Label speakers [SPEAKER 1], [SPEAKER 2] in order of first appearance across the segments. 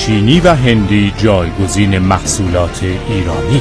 [SPEAKER 1] چینی و هندی جایگزین محصولات ایرانی.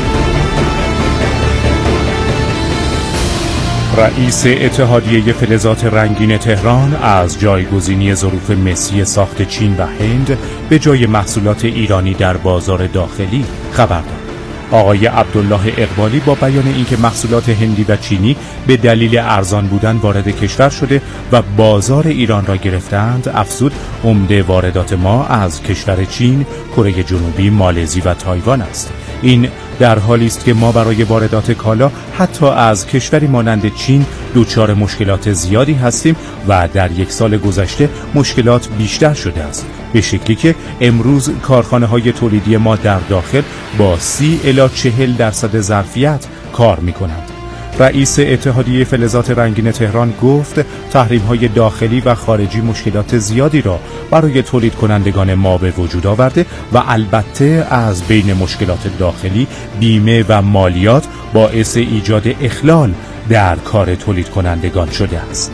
[SPEAKER 1] رئیس اتحادیه فلزات رنگین تهران از جایگزینی ظروف مسی ساخت چین و هند به جای محصولات ایرانی در بازار داخلی خبر داد. آقای عبدالله اقبالی با بیان اینکه محصولات هندی و چینی به دلیل ارزان بودن وارد کشور شده و بازار ایران را گرفتند، افزود عمده واردات ما از کشور چین، کره جنوبی، مالزی و تایوان است. این در حالی است که ما برای واردات کالا حتی از کشوری مانند چین دچار مشکلات زیادی هستیم و در یک سال گذشته مشکلات بیشتر شده است، به شکلی که امروز کارخانه‌های تولیدی ما در داخل با 30 الی 40% ظرفیت کار می‌کنند. رئیس اتحادیه فلزات رنگین تهران گفت تحریم‌های داخلی و خارجی مشکلات زیادی را برای تولید کنندگان ما به وجود آورده و البته از بین مشکلات داخلی بیمه و مالیات باعث ایجاد اخلال در کار تولید کنندگان شده است.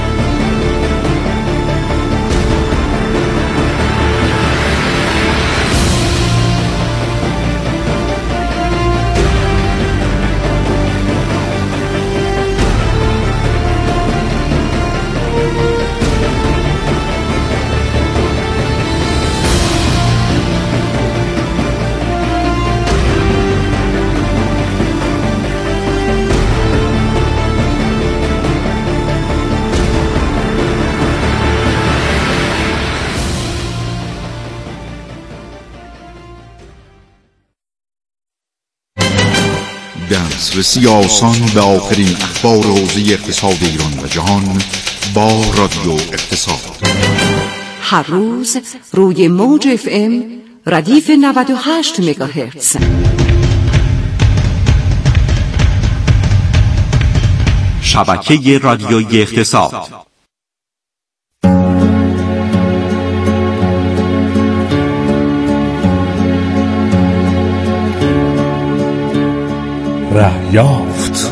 [SPEAKER 2] دسترسی آسان به آخرین اخبار حوزه اقتصاد ایران و جهان با رادیو اقتصاد.
[SPEAKER 3] هر روز روی موج FM ردیف 98 مگاهرتز.
[SPEAKER 4] شبکه رادیویی اقتصاد.
[SPEAKER 1] رهیافت.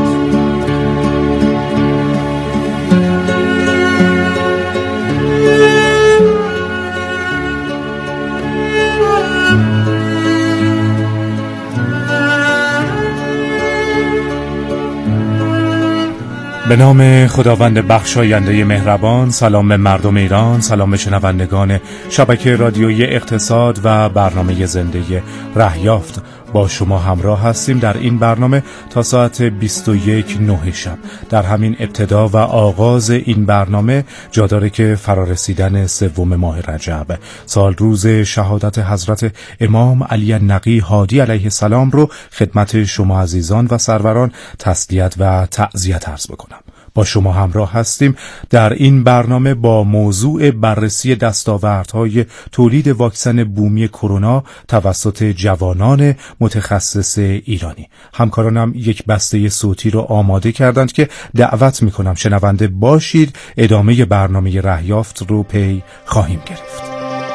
[SPEAKER 1] به نام خداوند بخشاینده مهربان. سلام به مردم ایران، سلام به شنوندگان شبکه رادیویی اقتصاد و برنامه زنده رهیافت. با شما همراه هستیم در این برنامه تا ساعت 21:09 شب. در همین ابتدا و آغاز این برنامه جا داره که فرارسیدن 3 ماه رجب، سال روز شهادت حضرت امام علی النقی هادی علیه السلام رو خدمت شما عزیزان و سروران تسلیت و تعزیت عرض بکنم. با شما همراه هستیم در این برنامه با موضوع بررسی دستاوردهای تولید واکسن بومی کرونا توسط جوانان متخصص ایرانی. همکارانم یک بسته صوتی رو آماده کردند که دعوت میکنم شنونده باشید. ادامه برنامه رهیافت رو پی خواهیم گرفت.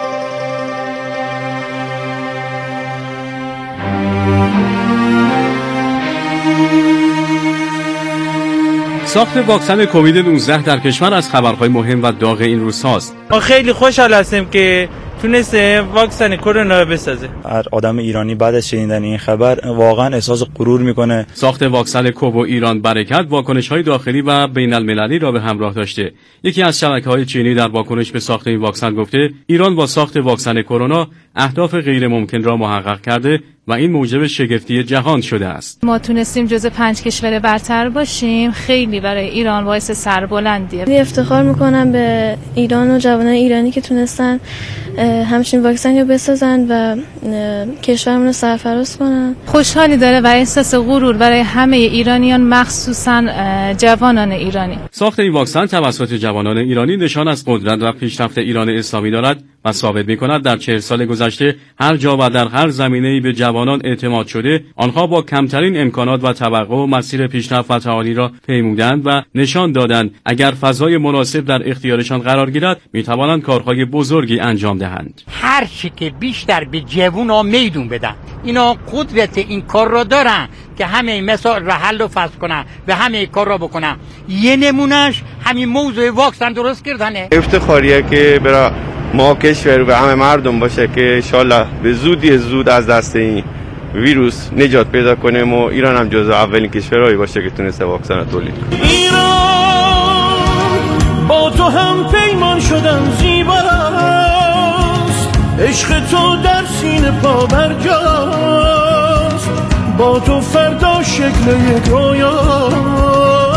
[SPEAKER 5] ساخت واکسن کووید 19 در کشور از خبرهای مهم و داغ این روزهاست.
[SPEAKER 6] ما خیلی خوشحال هستیم که تونسته واکسن کرونا رو بسازه.
[SPEAKER 7] هر آدم ایرانی بعد از شنیدن این خبر واقعا احساس غرور میکنه.
[SPEAKER 5] ساخت واکسن کوو ایران برکت واکنش‌های داخلی و بین‌المللی را به همراه داشته. یکی از شبکه‌های چینی در واکنش به ساخت این واکسن گفته ایران با ساخت واکسن کرونا اهداف غیر ممکن را محقق کرده و این موجب شگفتی جهان شده است.
[SPEAKER 8] ما تونستیم جزو 5 کشور برتر باشیم. خیلی برای ایران باعث سربلندیه.
[SPEAKER 9] افتخار میکنم به ایران و جوانان ایرانی که تونستن همچین واکسن رو بسازن و کشورمون رو سرفراز کنن.
[SPEAKER 8] خوشحالی داره و احساس غرور برای همه ایرانیان، مخصوصا جوانان ایرانی.
[SPEAKER 5] ساخت این واکسن توسط جوانان ایرانی نشان از قدرت و پیشرفت ایران اسلامی دارد و ثابت می‌کند در 40 سال گذشته هر جا و در هر زمینه‌ای به جوانان اعتماد شده، آنها با کمترین امکانات و توقع و مسیر پیشرفت و تعالی را پیمودند و نشان دادند اگر فضای مناسب در اختیارشان قرار گیرد می‌توانند کارهای بزرگی انجام دهند.
[SPEAKER 10] هر چی که بیشتر به جوونا میدون بدن، اینا قدرت این کار را دارن که همه مثال رحل رو فصل کنن و همه کار را بکنن. یه نمونهش همین موضوع واکسن درست کردنه.
[SPEAKER 11] افتخاریه که برای ما کشور و همه مردم باشه که انشالله به زودی زود از دست این ویروس نجات پیدا کنیم و ایران هم جزو اولین کشورهایی باشه که تونسته واکسن تولید کنه.
[SPEAKER 12] ایران با تو هم پیمان شدن زیباست، عشق تو در سینه پا برجاست، با تو فردا شکل یک رویاست.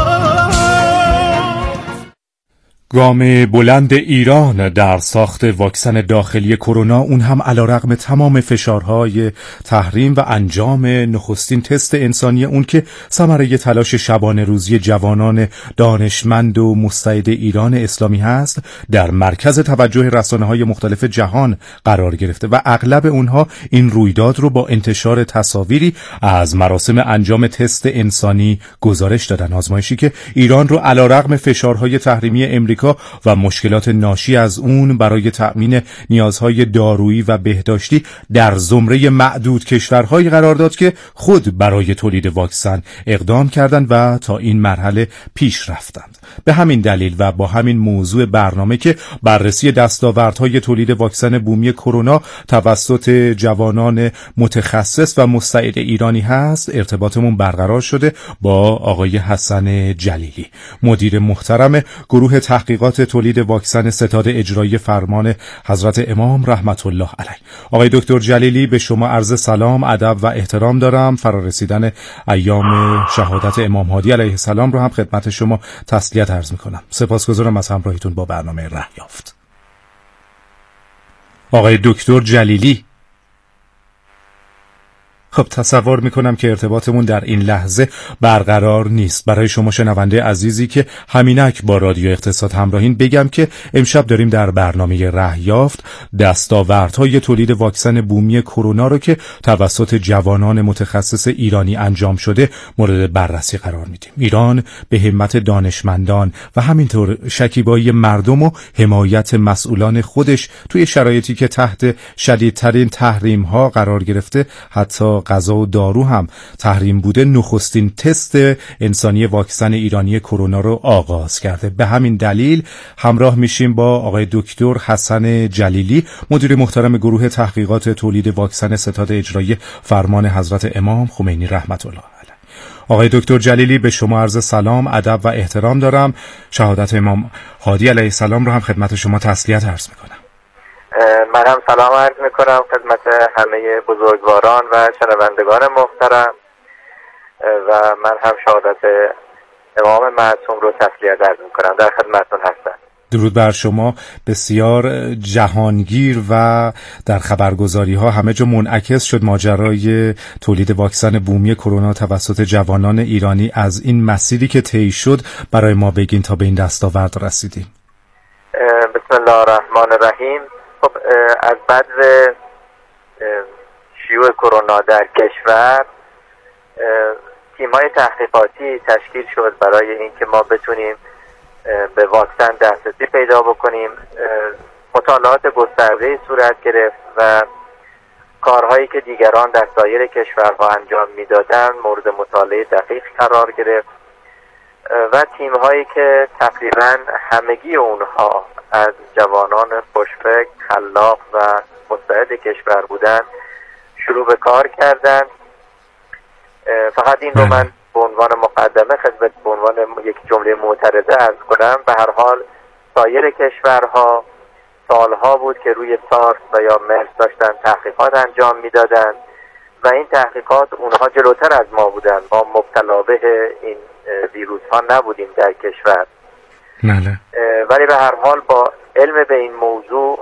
[SPEAKER 1] گام بلند ایران در ساخت واکسن داخلی کرونا، اون هم علیرغم تمام فشارهای تحریم و انجام نخستین تست انسانی اون که ثمره تلاش شبانه روزی جوانان دانشمند و مستعد ایران اسلامی هست، در مرکز توجه رسانه‌های مختلف جهان قرار گرفته و اغلب اونها این رویداد رو با انتشار تصاویری از مراسم انجام تست انسانی گزارش دادن. آزمایشی که ایران رو علیرغم فشارهای تحریمی امریکا و مشکلات ناشی از اون برای تأمین نیازهای دارویی و بهداشتی در زمره معدود کشورهایی قرار داد که خود برای تولید واکسن اقدام کردند و تا این مرحله پیش رفتند. به همین دلیل و با همین موضوع برنامه که بررسی دستاوردهای تولید واکسن بومی کرونا توسط جوانان متخصص و مستعد ایرانی هست، ارتباطمون برقرار شده با آقای حسن جلیلی، مدیر محترم گروه تحقیقات تولید واکسن ستاد اجرایی فرمان حضرت امام رحمت الله علیه. آقای دکتر جلیلی، به شما عرض سلام، ادب و احترام دارم. فرارسیدن ایام شهادت امام هادی علیه السلام رو هم خدمت شما تسلیت عرض میکنم. سپاسگزارم از همراهیتون با برنامه ره یافت. آقای دکتر جلیلی، خب تصور میکنم که ارتباطمون در این لحظه برقرار نیست. برای شما شنونده عزیزی که همینک با رادیو اقتصاد همراهین بگم که امشب داریم در برنامه ره یافت دستاوردهای تولید واکسن بومی کرونا رو که توسط جوانان متخصص ایرانی انجام شده مورد بررسی قرار میدیم. ایران به همت دانشمندان و همینطور شکیبایی مردم و حمایت مسئولان خودش توی شرایطی که تحت شدیدترین تحریم ها قرار گرفته، حتی غذا و دارو هم تحریم بوده، نخستین تست انسانی واکسن ایرانی کرونا رو آغاز کرده. به همین دلیل همراه میشیم با آقای دکتر حسن جلیلی، مدیر محترم گروه تحقیقات تولید واکسن ستاد اجرایی فرمان حضرت امام خمینی رحمت الله علیه. آقای دکتر جلیلی، به شما عرض سلام، ادب و احترام دارم. شهادت امام هادی علیه السلام رو هم خدمت شما تسلیت عرض میکنم.
[SPEAKER 13] من هم سلام عرض میکنم خدمت همه بزرگواران و شنوندگان محترم و من هم شهادت امام معصوم رو تسلیت عرض میکنم. در خدمتتون هستم.
[SPEAKER 1] درود بر شما. بسیار جهانگیر و در خبرگزاری ها همه جا منعکس شد ماجرای تولید واکسن بومی کرونا توسط جوانان ایرانی. از این مسیری که طی شد برای ما بگین تا به این دستاورد رسیدیم.
[SPEAKER 13] بسم الله الرحمن الرحیم. خب از بعد شیوع کرونا در کشور تیم‌های تحقیقاتی تشکیل شد برای اینکه ما بتونیم به واکسن دسترسی پیدا بکنیم. مطالعات گسترده‌ای صورت گرفت و کارهایی که دیگران در سایر کشورها انجام میدادن مورد مطالعه دقیق قرار گرفت و تیم‌هایی که تقریباً همگی اونها از جوانان خوشفکر، خلاق و مستعد کشور بودن شروع به کار کردند. فقط این رو من به عنوان مقدمه خدمت به عنوان یک جمله معترضه عرض کنم. به هر حال سایر کشورها سالها بود که روی سارس و یا مرس داشتن تحقیقات انجام میدادند و این تحقیقات اونها جلوتر از ما بودن. ما مبتلا به این ویروس ها نبودیم در کشور. ولی به هر حال با علم به این موضوع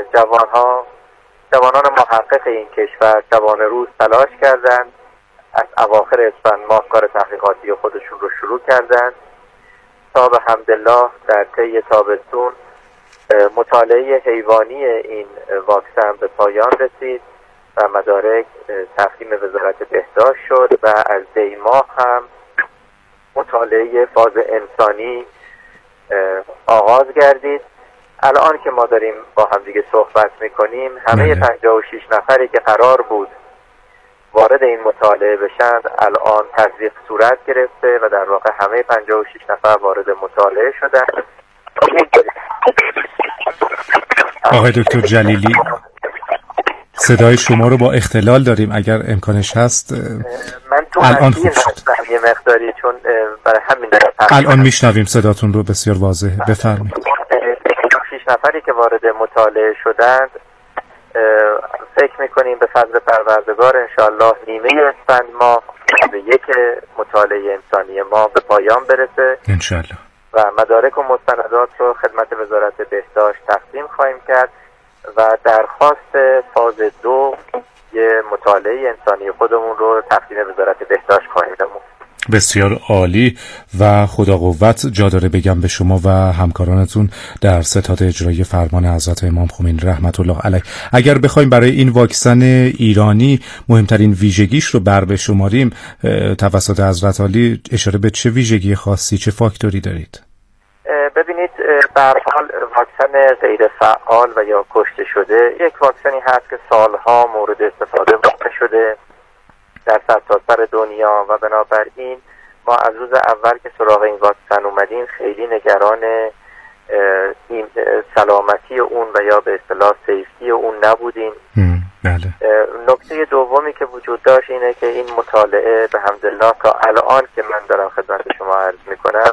[SPEAKER 13] جوانان محقق این کشور شبانه روز تلاش کردند. از اواخر اسفند ماه کار تحقیقاتی خودشون رو شروع کردند تا به حمدالله در طی تابستون مطالعه حیوانی این واکسن به پایان رسید و مدارک تقدیم وزارت بهداشت شد و از دی ماه هم مطالعه فاز انسانی آغاز گردید. الان که ما داریم با هم دیگه صحبت میکنیم همه 56 نفری که قرار بود وارد این مطالعه بشن الان تصدیق صورت گرفته و در واقع همه 56 نفر وارد مطالعه شدن.
[SPEAKER 1] آقای دکتر جلیلی، صدای شما رو با اختلال داریم، اگر امکانش هست.
[SPEAKER 13] من تو
[SPEAKER 1] الان خوب شد.
[SPEAKER 13] یه مقداری، چون برای همین
[SPEAKER 1] الان میشنویم صداتون رو بسیار واضحه. بفرمایید.
[SPEAKER 13] 6 نفری که وارد مطالعه شدند فکر میکنیم به فضل پروردگار انشاءالله نیمه اسفند ما به یک مطالعه انسانی ما به پایان برسه
[SPEAKER 1] انشاءالله
[SPEAKER 13] و مدارک و مستندات رو خدمت وزارت بهداشت تقدیم خواهیم کرد و درخواست فاز 2 یه مطالعه انسانی خودمون رو تقدیم وزارت بهداشت خواهیم نمود.
[SPEAKER 1] بسیار عالی و خدا قوت. جا داره بگم به شما و همکارانتون در ستاد اجرایی فرمان حضرت امام خمینی رحمت الله علیه، اگر بخوایم برای این واکسن ایرانی مهمترین ویژگیش رو بشماریم توسط حضرت عالی، اشاره به چه ویژگی خاصی، چه فاکتوری دارید؟
[SPEAKER 13] ببینید، به هر حال واکسن غیر فعال و یا کشته شده یک واکسنی هست که سالها مورد استفاده واقع شده در سرتاسر دنیا و بنابراین ما از روز اول که سراغ این واکسن اومدیم خیلی نگران این سلامتی اون و یا به اصطلاح سیفتی اون نبودیم.
[SPEAKER 1] بله.
[SPEAKER 13] نکته دومی که وجود داشت اینه که این مطالعه به حمدالله تا الان که من دارم خدمت شما عرض میکنم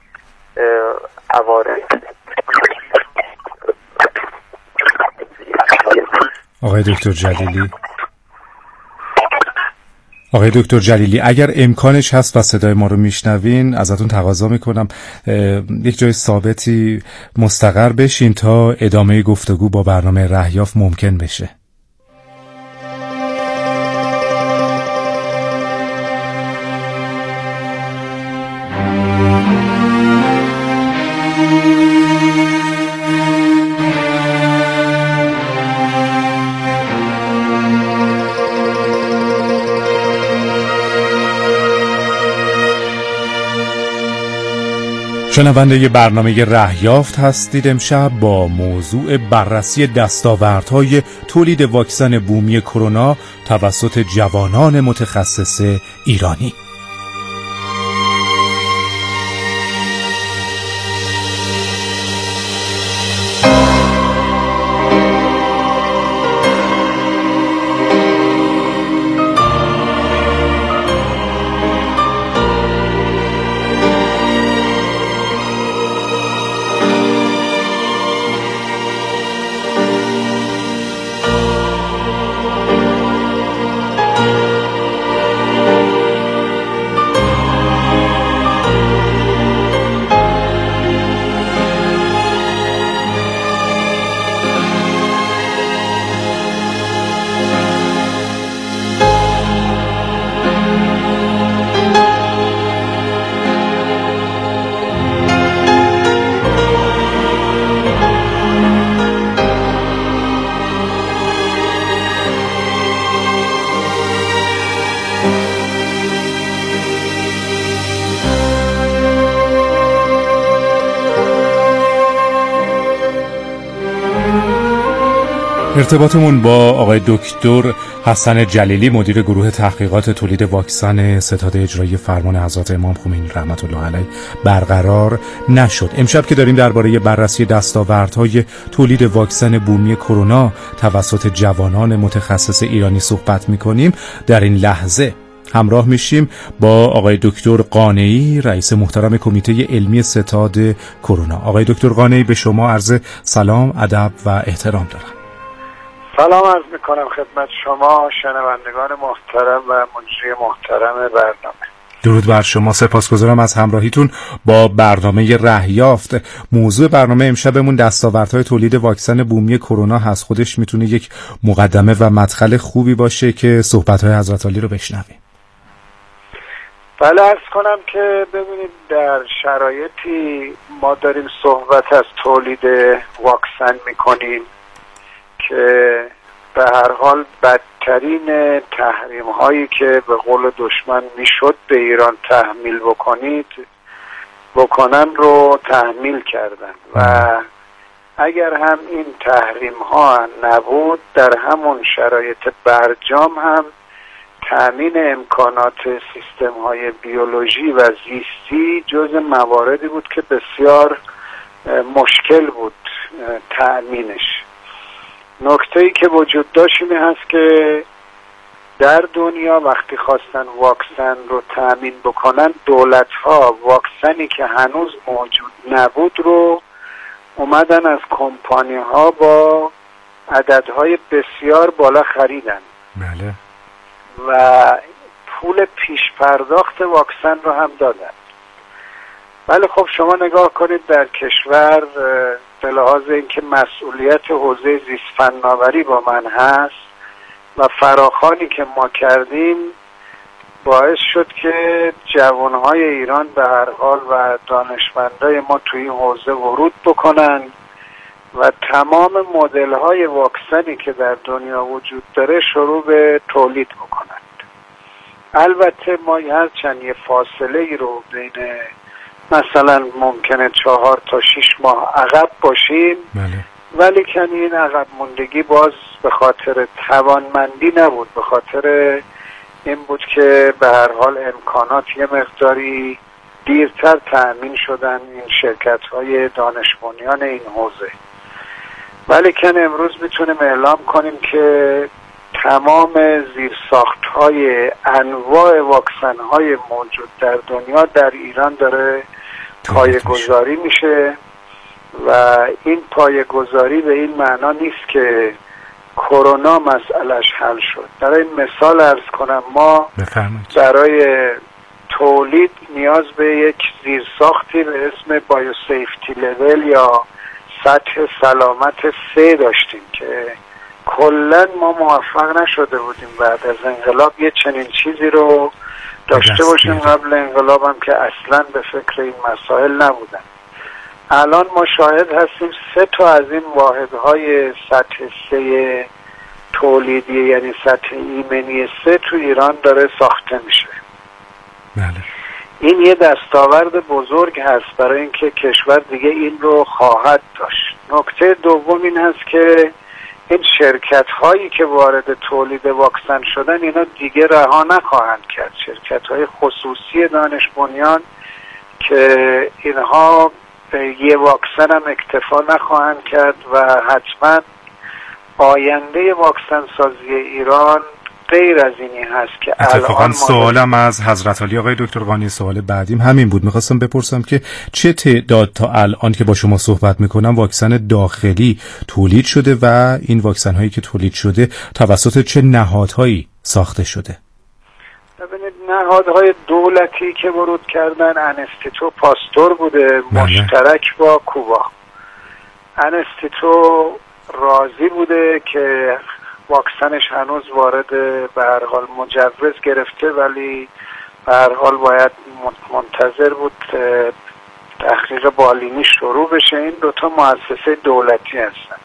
[SPEAKER 1] آقای دکتر جلیلی اگر امکانش هست و صدای ما رو میشنوین، ازتون تقاضا میکنم یک جای ثابتی مستقر بشین تا ادامه گفتگو با برنامه رهیافت ممکن بشه. شنونده برنامه رهیافت هستید. امشب با موضوع بررسی دستاوردهای تولید واکسن بومی کرونا توسط جوانان متخصص ایرانی. ارتباطمون با آقای دکتر حسن جلیلی مدیر گروه تحقیقات تولید واکسن ستاد اجرایی فرمان حضرت امام خمینی رحمت الله علیه برقرار نشد. امشب که داریم درباره بررسی دستاوردهای تولید واکسن بومی کرونا توسط جوانان متخصص ایرانی صحبت می‌کنیم، در این لحظه همراه میشیم با آقای دکتر قانعی، رئیس محترم کمیته علمی ستاد کرونا. آقای دکتر قانعی، به شما عرض سلام، ادب و احترام دارم.
[SPEAKER 14] سلام عرض میکنم خدمت شما شنوندگان محترم و مجری محترم برنامه.
[SPEAKER 1] درود بر شما، سپاسگزارم از همراهیتون با برنامه رهیافت. موضوع برنامه امشبمون دستاوردهای تولید واکسن بومی کرونا هست. خودش میتونه یک مقدمه و مدخل خوبی باشه که صحبت‌های حضرت علی رو بشنویم.
[SPEAKER 14] بله، عرض کنم که ببینید در شرایطی ما داریم صحبت از تولید واکسن میکنیم که به هر حال بدترین تحریم هایی که به قول دشمن میشد به ایران تحمیل بکنن رو تحمیل کردن و اگر هم این تحریم ها نبود در همون شرایط برجام هم تأمین امکانات سیستم های بیولوژی و زیستی جز مواردی بود که بسیار مشکل بود تأمینش. نکته‌ای که وجود داشت این هست که در دنیا وقتی خواستن واکسن رو تأمین بکنن، دولت‌ها واکسنی که هنوز موجود نبود رو اومدن از کمپانی‌ها با عددهای بسیار بالا خریدن.
[SPEAKER 1] بله.
[SPEAKER 14] و پول پیش پرداخت واکسن رو هم دادن. ولی خب شما نگاه کنید در کشور به لحاظ اینکه مسئولیت حوزه زیست فناوری با من هست و فراخوانی که ما کردیم باعث شد که جوانهای ایران به هر حال و دانشمندای ما توی این حوزه ورود بکنن و تمام مدل‌های واکسنی که در دنیا وجود داره شروع به تولید بکنند. البته ما هرچند یه فاصله ای رو بین مثلا ممکنه 4 تا 6 ماه عقب باشیم، ولی که این عقب موندگی باز به خاطر توانمندی نبود، به خاطر این بود که به هر حال امکانات یه مقداری دیرتر تأمین شدن این شرکت‌های دانش بنیان این حوزه. ولی که امروز میتونیم اعلام کنیم که تمام زیرساخت‌های انواع واکسن‌های موجود در دنیا در ایران داره پایه‌گذاری میشه و این پایه‌گذاری به این معنا نیست که کرونا مسئلهش حل شد. برای مثال عرض کنم، ما برای تولید نیاز به یک زیرساختی به اسم بایوسیفتی لول یا سطح سلامت 3 داشتیم که کلن ما موفق نشده بودیم بعد از انقلاب یه چنین چیزی رو داشته باشیم. قبل انقلاب هم که اصلا به فکر این مسائل نبودن. الان ما شاهد هستیم 3 تا از این واحدهای سطح 3 تولیدی، یعنی سطح ایمنی 3 تو ایران داره ساخته میشه.
[SPEAKER 1] بله. این
[SPEAKER 14] یه دستاورد بزرگ هست برای اینکه کشور دیگه این رو خواهد داشت. نکته دوم این هست که این شرکت هایی که وارد تولید واکسن شدن اینا دیگه رها نخواهند کرد. شرکت های خصوصی دانش بنیان که اینها یه واکسن هم اکتفا نخواهند کرد و حتما آینده واکسن سازی ایران غیر از اینی هست که
[SPEAKER 1] اتفاقا سوالم از حضرت علی آقای دکتر قانی، سوال بعدیم همین بود. میخواستم بپرسم که چه تعداد تا الان که با شما صحبت میکنم واکسن داخلی تولید شده و این واکسن هایی که تولید شده توسط چه نهادهایی ساخته شده؟
[SPEAKER 14] ببینید، نهادهای دولتی که ورود کردن انستیتو پاستور بوده، مشترک با کوبا. انستیتو راضی بوده که واکسنش هنوز وارد به هر حال مجوز گرفته، ولی به هر حال باید منتظر بود تحقیق بالینی شروع بشه. این 2 تا مؤسسه دولتی هستن.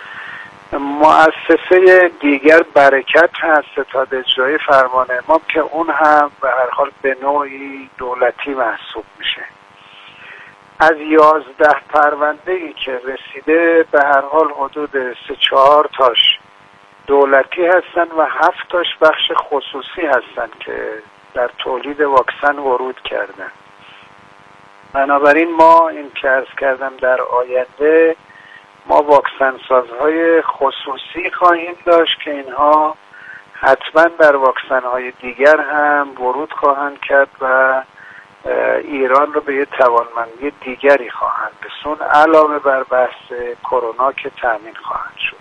[SPEAKER 14] مؤسسه دیگر برکت هست، ستاد اجرایی فرمان امام، که اون هم به هر حال به نوعی دولتی محسوب میشه. از 11 پرونده‌ای که رسیده به هر حال حدود 3-4 تاش دولتی هستن و 7 تاش بخش خصوصی هستن که در تولید واکسن ورود کردن. بنابراین ما این که عرض کردم در آینده ما واکسن سازهای خصوصی خواهیم داشت که اینها حتما در واکسن های دیگر هم ورود خواهند کرد و ایران رو به یه توانمندی دیگری خواهند رسوند، علاوه بر بحث کرونا که تامین خواهند شد.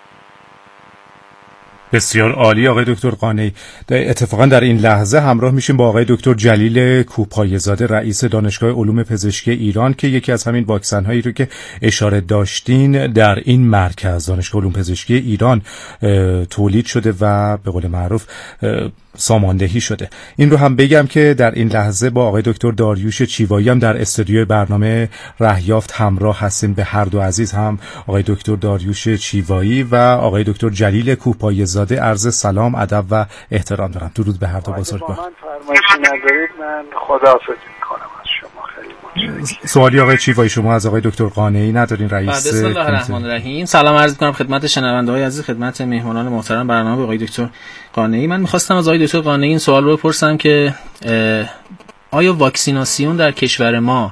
[SPEAKER 1] بسیار عالی آقای دکتر قانعی. اتفاقا در این لحظه همراه میشیم با آقای دکتر جلیل کوپایه‌زاده، رئیس دانشگاه علوم پزشکی ایران، که یکی از همین واکسن هایی رو که اشاره داشتین در این مرکز دانشگاه علوم پزشکی ایران تولید شده و به قول معروف ساماندهی شده. این رو هم بگم که در این لحظه با آقای دکتر داریوش چیوایی هم در استودیو برنامه رهیافت همراه هستیم. به هر دو عزیز، هم آقای دکتر داریوش چیوایی و آقای دکتر جلیل کوپایه‌زاده، عرض سلام، ادب و احترام دارم. درود به هر دو بزرگوار.
[SPEAKER 14] من فرمایشی ندارید، من خداحافظی میکنم از شما. خیلی متشکرم.
[SPEAKER 1] سوالی آقای چیوایی شما از آقای دکتر قانعی ندارین؟ رئیس
[SPEAKER 15] بسم الله الرحمن الرحیم. سلام عرض می‌کنم خدمت شنونده‌های عزیز، خدمت مهمانان محترم برنامه آقای دکتر قانعی. من می‌خواستم از آقای دکتر قانعی این سوال رو بپرسم که آیا واکسیناسیون در کشور ما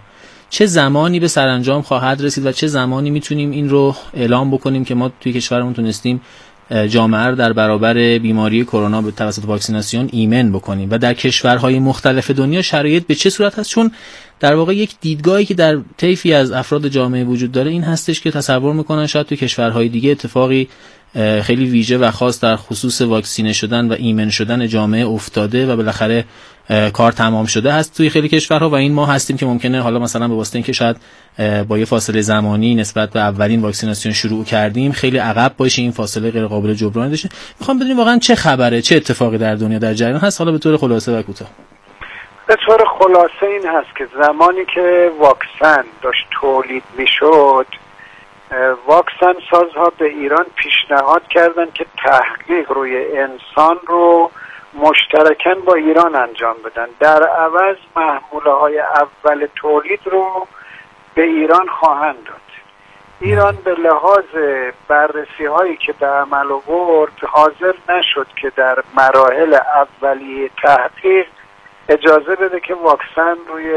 [SPEAKER 15] چه زمانی به سرانجام خواهد رسید و چه زمانی میتونیم این رو اعلام بکنیم که ما توی کشورمون تونستیم جامعه رو در برابر بیماری کرونا به توسط واکسیناسیون ایمن بکنیم و در کشورهای مختلف دنیا شرایط به چه صورت هست؟ چون در واقع یک دیدگاهی که در طیفی از افراد جامعه وجود داره این هستش که تصور میکنن شاید توی کشورهای دیگه اتفاقی خیلی ویژه و خاص در خصوص واکسینه شدن و ایمن شدن جامعه افتاده و بالاخره کار تمام شده هست توی خیلی کشورها و این ما هستیم که ممکنه حالا مثلا به واسطه اینکه شاید با یه فاصله زمانی نسبت به اولین واکسیناسیون شروع کردیم خیلی عقب باشیم، این فاصله غیر قابل جبران بشه. میخوام بدونیم واقعا چه خبره، چه اتفاقی در دنیا در جریان هست، حالا به طور خلاصه و کوتاه.
[SPEAKER 14] به طور خلاصه این هست که زمانی که واکسن داشت تولید میشد، واکسن سازها به ایران پیشنهاد کردن که تحقیق روی انسان رو مشترکاً با ایران انجام بدن، در عوض محموله های اول تولید رو به ایران خواهند داد. ایران به لحاظ بررسی هایی که به عمل آورد حاضر نشد که در مراحل اولیه تحقیق اجازه بده که واکسن روی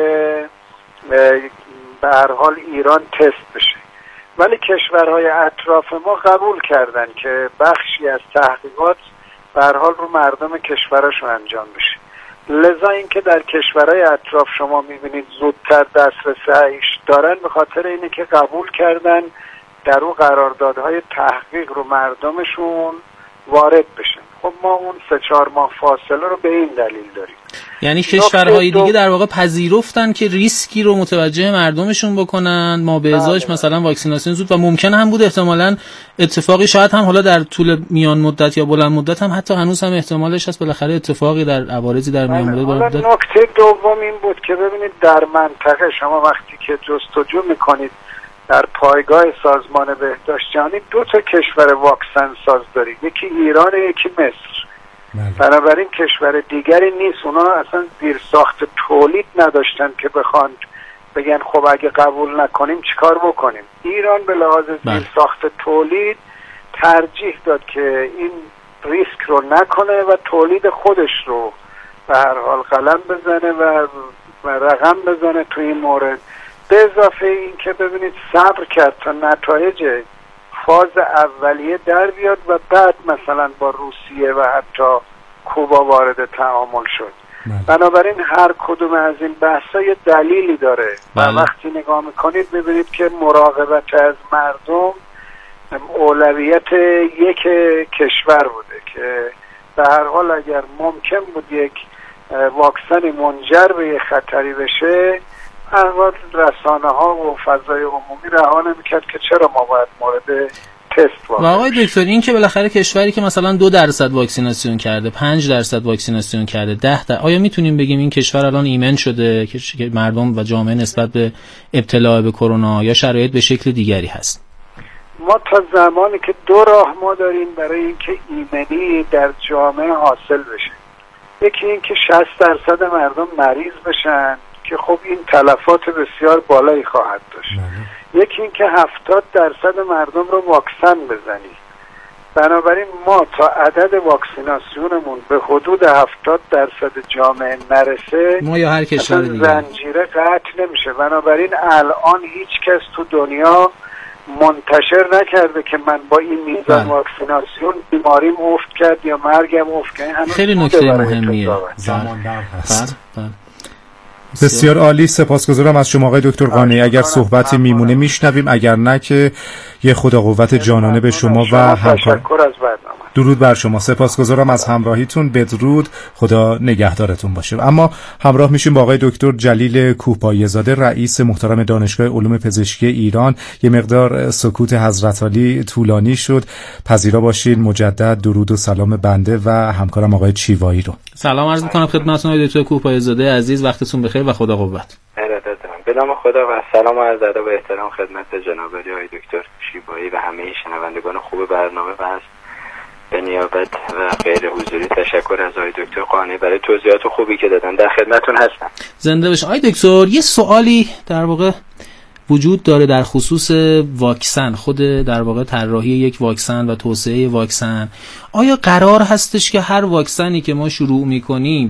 [SPEAKER 14] به هر حال ایران تست بشه، ولی کشورهای اطراف ما قبول کردن که بخشی از تحقیقات به هر حال رو مردم کشورشون انجام بشه. لذا اینکه در کشورهای اطراف شما میبینید زودتر دسترسیش دارن به خاطر اینه که قبول کردن در اون قراردادهای تحقیق رو مردمشون وارد بشن. خب ما اون 3-4 ماه فاصله رو به این دلیل داریم.
[SPEAKER 15] یعنی کشورهای دیگه در واقع پذیرفتن که ریسکی رو متوجه مردمشون بکنن، ما به ازاش مثلا واکسیناسیون زود و ممکنه هم بود احتمالاً اتفاقی شاید هم حالا در طول میان مدت یا بلند مدت هم حتی هنوز هم احتمالش هست بالاخره اتفاقی در عوارضی در میان مدت.
[SPEAKER 14] نکته دوم این بود که ببینید در منطقه شما وقتی که جستجو میکنید در پایگاه سازمان بهداشت جهانی 2 کشور واکسن ساز دارید، یکی ایران یکی مصر. بنابراین کشور دیگری نیست، اونا اصلا زیرساخت تولید نداشتن که بخوان بگن خب اگه قبول نکنیم چیکار بکنیم. ایران به لحاظ زیرساخت تولید ترجیح داد که این ریسک رو نکنه و تولید خودش رو به هر حال قلم بزنه و رقم بزنه تو این مورد. به اضافه این که ببینید صبر کرد تا نتایج فاز اولیه در بیاد و بعد مثلا با روسیه و حتی کوبا وارد تعامل شد. بنابراین هر کدوم از این بحثا یه دلیلی داره و وقتی نگاه میکنید ببینید که مراقبت از مردم اولویت یک کشور بوده که به هر حال اگر ممکن بود یک واکسنی منجر به یک خطری بشه اول رسانه ها و فضای عمومی رها نمی‌کرد که چرا ما باید مورد تست
[SPEAKER 15] و آقای دکتر این که بالاخره کشوری که مثلا 2% واکسیناسیون کرده، 5% واکسیناسیون کرده، 10% آیا میتونیم بگیم این کشور الان ایمن شده که مردم و جامعه نسبت به ابتلا به کرونا یا شرایط به شکل دیگری هست؟
[SPEAKER 14] ما تا زمانی که 2 راه ما داریم برای اینکه ایمنی در جامعه حاصل بشه، یکی این که 60% مردم مریض بشن که خب این تلفات بسیار بالایی خواهد داشت. یکی این که 70% مردم رو واکسن بزنی. بنابراین ما تا عدد واکسیناسیونمون به حدود 70% جامعه نرسه
[SPEAKER 15] ما یا هر کشور دیگه
[SPEAKER 14] زنجیره قطع نمیشه. بنابراین الان هیچ کس تو دنیا منتشر نکرده که من با این میزان واکسیناسیون بیماریم افت کرد یا مرگم افت کرد.
[SPEAKER 15] خیلی نکته مهمیه.
[SPEAKER 1] زمان در هست. بسیار عالی، سپاسگزارم از شما آقای دکتر قانعی. اگر صحبتی میمونه میشنویم، اگر نه که یه خدا قوت جانانه به شما و همکار. درود بر شما، سپاسگزارم از همراهیتون. بدرود، خدا نگهدارتون باشه. اما همراه میشیم با آقای دکتر جلیل کوهپایه زاده، رئیس محترم دانشگاه علوم پزشکی ایران. یه مقدار سکوت حضرت علی طولانی شد، پذیرا باشید. مجدد درود و سلام بنده و همکارم آقای چیوایی رو
[SPEAKER 15] سلام عرض می‌کنم خدمتتون آقای دکتر کوهپایه زاده عزیز. وقتتون بخیر و خدا قوت.
[SPEAKER 16] ارادت دارم. به نام خدا و سلام و عرض ادب و احترام خدمت جناب آقای دکتر چیوایی و همه شنوندگان خوب برنامه و از به نیابت و غیر حضوری تشکر از آقای دکتر قانعی برای توضیحات خوبی که دادن. در خدمتتون هستم.
[SPEAKER 15] زنده باشید. آقای دکتر یه سوالی در واقع وجود داره در خصوص واکسن، خود در واقع طراحی یک واکسن و توسعه واکسن. آیا قرار هستش که هر واکسنی که ما شروع می‌کنیم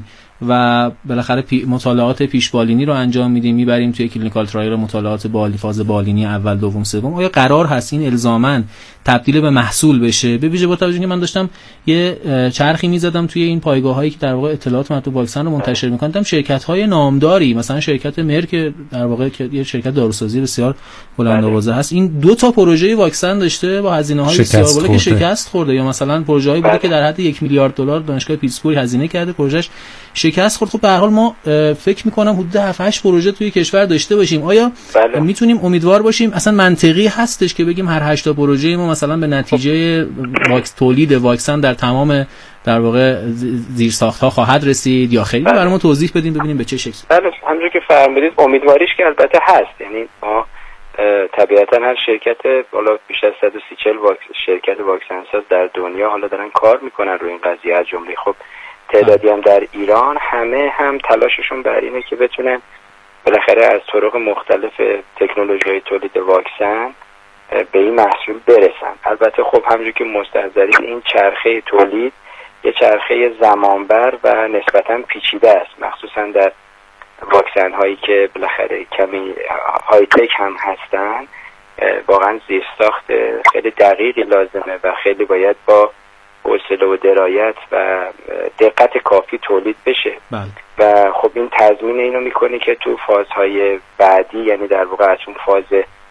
[SPEAKER 15] و بالاخره مطالعات پیشبالینی رو انجام میدیم، میبریم توی کلینیکال ترایل مطالعات فاز بالینی اول دوم سوم. آیا قرار هست این الزاماً تبدیل به محصول بشه؟ به ویژه با توجه که من داشتم یه چرخی میزدم توی این پایگاه‌هایی که در واقع اطلاعات مربوط به واکسن رو منتشر می‌کنن، شرکت‌های نامداری مثلا شرکت مرک در واقع که یه شرکت داروسازی بسیار بلندآوازه هست، این 2 تا پروژه واکسن داشته با هزینه‌های بسیار بالا که شکست خورده، یا مثلا پروژه‌ای بوده که در حد 1 میلیارد دلار دانشگاه پیتسبورگ هزینه کرده، پروژهش شکست خورد. خب به هر حال ما فکر می‌کنم حدود 7-8 پروژه توی کشور داشته باشیم. آیا میتونیم امیدوار باشیم اصلا منطقی هستش که بگیم هر 8 تا پروژه ما مثلا به نتیجه تولید واکسن در تمام در واقع زیرساخت‌ها خواهد رسید یا خیلی؟ برای ما توضیح بدیم ببینیم به چه شکلی.
[SPEAKER 16] بله، همونجوری که فرمودید امیدواریش که البته هست، یعنی ما طبیعتاً هر شرکت بالا بیش از 130 شرکت واکسن ساز در دنیا حالا دارن کار میکنن روی این قضیه، از جمله خب تعدادی هم در ایران، همه هم تلاششون بر اینه که بتونن بالاخره از طرق مختلف تکنولوژی‌های تولید واکسن به این محصول برسن. البته خب همونجوری که مستحضرید این چرخه تولید یه چرخه زمانبر و نسبتاً پیچیده است، مخصوصاً در واکسن هایی که بالاخره کمی های تک هم هستن. واقعاً زیرساخت خیلی دقیقی لازمه و خیلی باید با حوصله و درایت و دقت کافی تولید بشه. و خب این تضمین اینو میکنه که تو فازهای بعدی، یعنی در واقع از اون فاز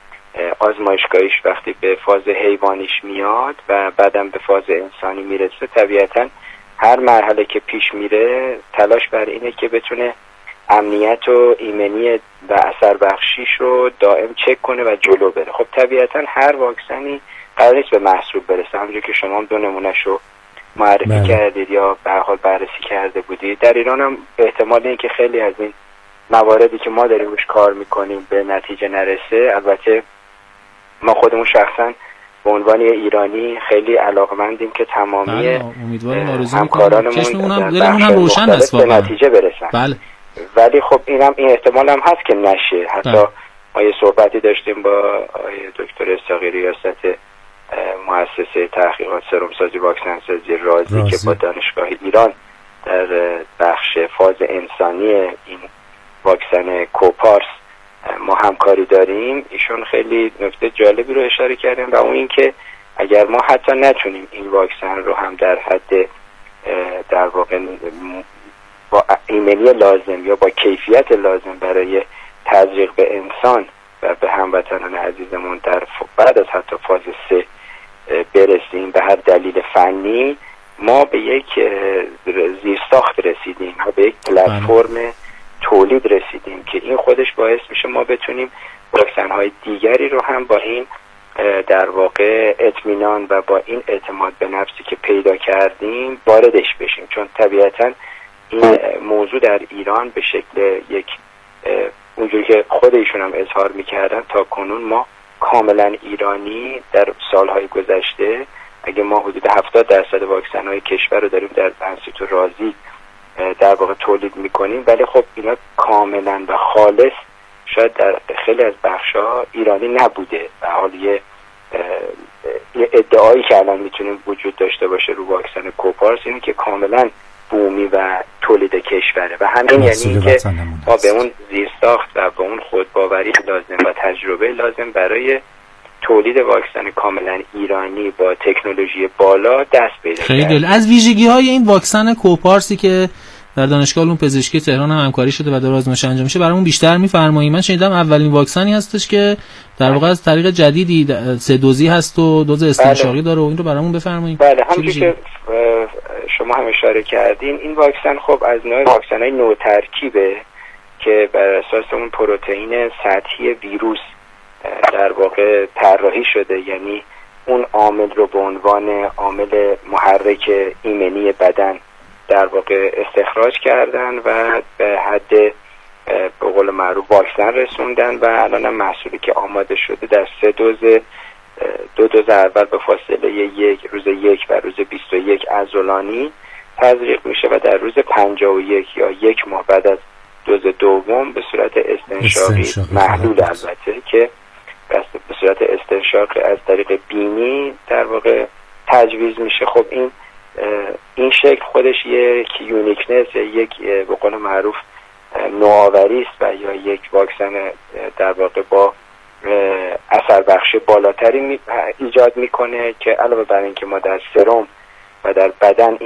[SPEAKER 16] آزمایشگاهیش وقتی به فاز حیوانیش میاد و بعدم به فاز انسانی میرسه، طبیعتاً هر مرحله که پیش میره تلاش بر اینه که بتونه امنیت و ایمنی و اثر بخشیش رو دائم چک کنه و جلو بره. خب طبیعتاً هر واکسنی قرار نیست به محصول برسه، همونجور که شما هم 2 نمونه‌ش رو معرفی کردید یا به هر حال بررسی کرده بودید. در ایران هم احتمال این که خیلی از این مواردی که ما داریم روش کار میکنیم به نتیجه نرسه. البته ما خودمون شخصا به عنوان ایرانی خیلی علاقمندیم که تمامی همکارانمون
[SPEAKER 15] هم روشن است
[SPEAKER 16] به نتیجه برسن.
[SPEAKER 15] بله.
[SPEAKER 16] ولی خب این احتمال هم هست که نشه. حتی ما یه صحبتی داشتیم با دکتر اسحاقی ریاست مؤسسه تحقیقات سرمسازی واکسن سازی رازی که با دانشگاه ایران در بخش فاز انسانی این واکسن کوپارس ما همکاری داریم. ایشون خیلی نکته جالبی رو اشاره کردن و اون این که اگر ما حتی نتونیم این واکسن رو هم در حد در واقع با ایمنی لازم یا با کیفیت لازم برای تزریق به انسان و به هموطنان عزیزمون در بعد از حتی فاز 3 برسیم به هر دلیل فنی، ما به یک زیرساخت رسیدیم، ما به یک پلتفرم تولید رسیدیم که این خودش باعث میشه ما بتونیم واکسن‌های دیگری رو هم با این در واقع اطمینان و با این اعتماد به نفسی که پیدا کردیم واردش بشیم. چون طبیعتاً این موضوع در ایران به شکل یک اونجوری که خود ایشون هم اظهار میکردن تا کنون ما کاملا ایرانی در سالهای گذشته، اگه ما حدود 70% واکسن‌های کشور رو داریم در انستیتو رازی در واقع تولید میکنیم، ولی خب اینا کاملا و خالص شاید در خیلی از بخش‌ها ایرانی نبوده و حالا یه ادعایی که الان میتونیم وجود داشته باشه رو واکسن کوپارس اینه که کاملا بومی و تولید کشوره و همین یعنی که ما به اون زیرساخت و به اون خودباوری لازم و تجربه لازم برای تولید واکسن کاملا ایرانی با تکنولوژی بالا دست پیدا کردیم.
[SPEAKER 15] خیلی از ویژگی‌های این واکسن کوپارسی که در دانشگاه علوم پزشکی تهران هم همکاری شده و داره آزمایش انجام میشه برامون بیشتر می‌فرمایید؟ من شنیدم اولین واکسنی هستش که در واقع از طریق جدیدی 3 دوزی هست و دوز استنشاقی داره و این رو برامون بفرمایید.
[SPEAKER 16] بله، همونجوری که شما هم اشاره کردین این واکسن خب از نوع واکسن‌های نوترکیبه که بر اساس اون پروتئین سطحی ویروس در واقع طراحی شده، یعنی اون عامل رو به عنوان عامل محرک ایمنی بدن در واقع استخراج کردن و به حد به قول معروف واکسن رسوندن و الان هم محصولی که آماده شده در 3 دوز، 2 دوز اول به فاصله روز 1 و روز 21 عضلانی تزریق میشه و در روز 51 یا 1 ماه بعد از دوز دوم به صورت استنشاقی محلول البته که به صورت استنشاق از طریق بینی در واقع تجویز میشه. خب این شکل خودش یک یونیکنس، یک به قول معروف نوآوری است و یا یک واکسن در واقع با اثر بخشی بالاتری ایجاد میکنه که علاوه بر اینکه ما در سرم و در بدن